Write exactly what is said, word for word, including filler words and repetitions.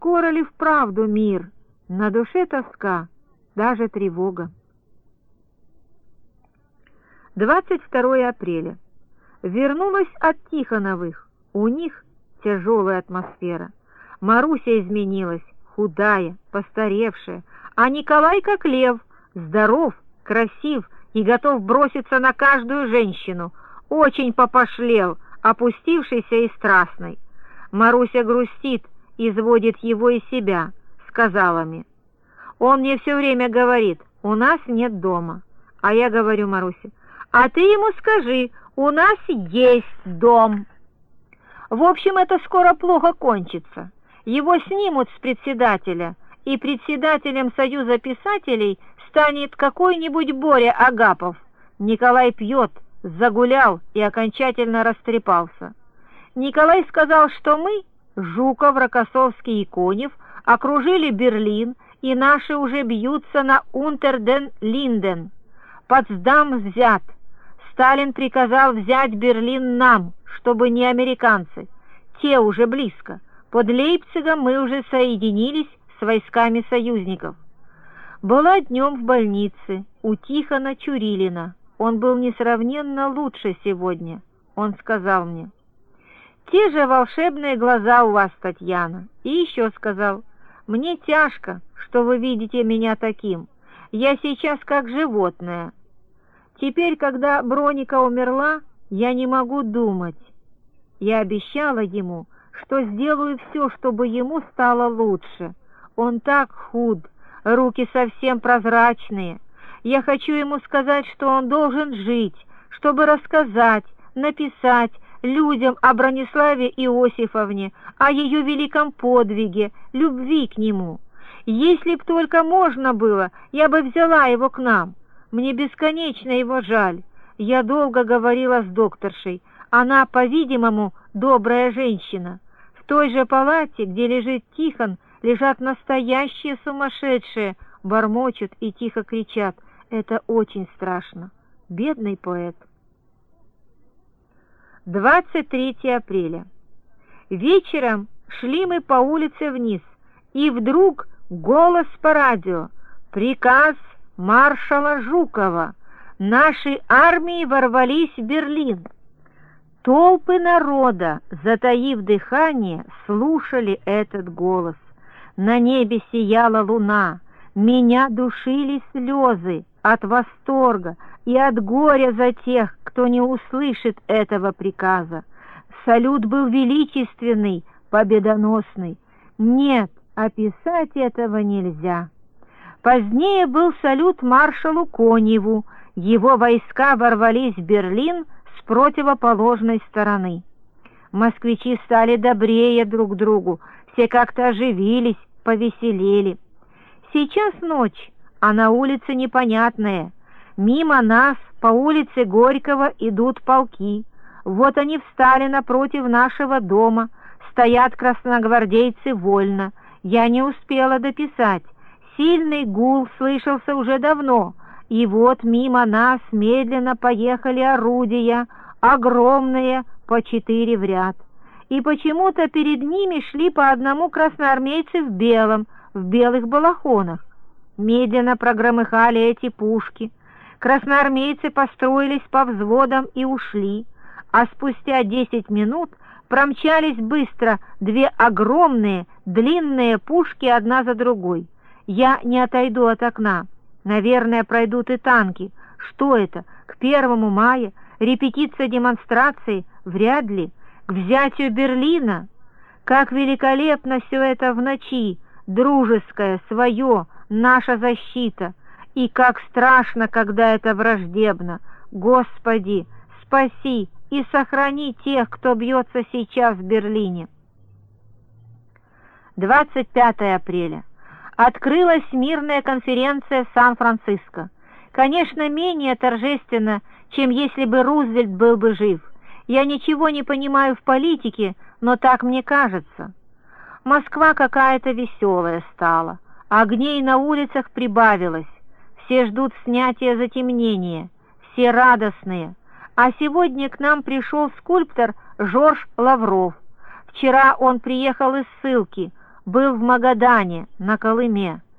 Скоро ли вправду мир? На душе тоска, даже тревога. двадцать второе апреля. Вернулась от Тихоновых. У них тяжелая атмосфера. Маруся изменилась, худая, постаревшая, а Николай как лев, здоров, красив и готов броситься на каждую женщину, очень попошлел, опустившийся и страстный. Маруся грустит, изводит его и себя, сказала мне. Он мне все время говорит, у нас нет дома. А я говорю Марусе, а ты ему скажи, у нас есть дом. В общем, это скоро плохо кончится. Его снимут с председателя, и председателем Союза писателей станет какой-нибудь Боря Агапов. Николай пьет, загулял и окончательно растрепался. Николай сказал, что мы, Жуков, Рокоссовский и Конев, окружили Берлин, и наши уже бьются на Унтер-ден-Линден. Потсдам взят. Сталин приказал взять Берлин нам, чтобы не американцы. Те уже близко. Под Лейпцигом мы уже соединились с войсками союзников. Была днем в больнице у Тихона Чурилина. Он был несравненно лучше сегодня. Он сказал мне, «Те же волшебные глаза у вас, Татьяна». И еще сказал, «Мне тяжко, что вы видите меня таким. Я сейчас как животное. Теперь, когда Броника умерла, я не могу думать». Я обещала ему, что сделаю все, чтобы ему стало лучше. Он так худ, руки совсем прозрачные. Я хочу ему сказать, что он должен жить, чтобы рассказать, написать людям о Брониславе Иосифовне, о ее великом подвиге, любви к нему. Если б только можно было, я бы взяла его к нам. Мне бесконечно его жаль. Я долго говорила с докторшей. Она, по-видимому, добрая женщина. В той же палате, где лежит Тихон, лежат настоящие сумасшедшие, бормочут и тихо кричат. Это очень страшно. Бедный поэт. двадцать третье апреля. Вечером шли мы по улице вниз, и вдруг голос по радио. Приказ маршала Жукова. Наши армии ворвались в Берлин. Толпы народа, затаив дыхание, слушали этот голос. На небе сияла луна. Меня душили слезы от восторга и от горя за тех, кто не услышит этого приказа. Салют был величественный, победоносный. Нет, описать этого нельзя. Позднее был салют маршалу Коневу. Его войска ворвались в Берлин с противоположной стороны. Москвичи стали добрее друг другу, все как-то оживились, повеселели. Сейчас ночь, а на улице непонятное. Мимо нас по улице Горького идут полки. Вот они встали напротив нашего дома. Стоят красногвардейцы вольно. Я не успела дописать. Сильный гул слышался уже давно. И вот мимо нас медленно поехали орудия, огромные, по четыре в ряд. И почему-то перед ними шли по одному красноармейцы в белом, в белых балахонах. Медленно прогромыхали эти пушки. Красноармейцы построились по взводам и ушли, а спустя десять минут промчались быстро две огромные, длинные пушки одна за другой. Я не отойду от окна. Наверное, пройдут и танки. Что это? К первому мая? Репетиция демонстрации? Вряд ли. К взятию Берлина? Как великолепно все это в ночи! Дружеское, свое, наша защита. И как страшно, когда это враждебно. Господи, спаси и сохрани тех, кто бьется сейчас в Берлине. двадцать пятое апреля. Открылась мирная конференция в Сан-Франциско. Конечно, менее торжественно, чем если бы Рузвельт был бы жив. Я ничего не понимаю в политике, но так мне кажется. Москва какая-то веселая стала. Огней на улицах прибавилось. Все ждут снятия затемнения. Все радостные. А сегодня к нам пришел скульптор Жорж Лавров. Вчера он приехал из ссылки. был в Магадане, на Колыме.